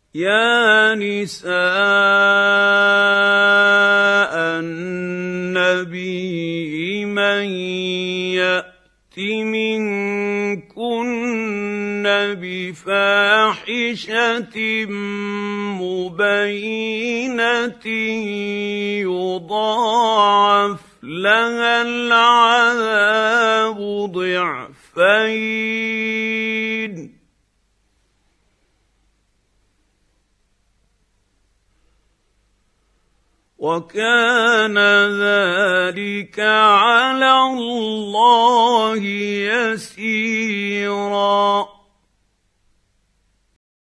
يا نساء النبي من يأت منكن بفاحشة مبينة يضاعف لها العذاب ضعفين، وكان ذلك على الله يسيرا.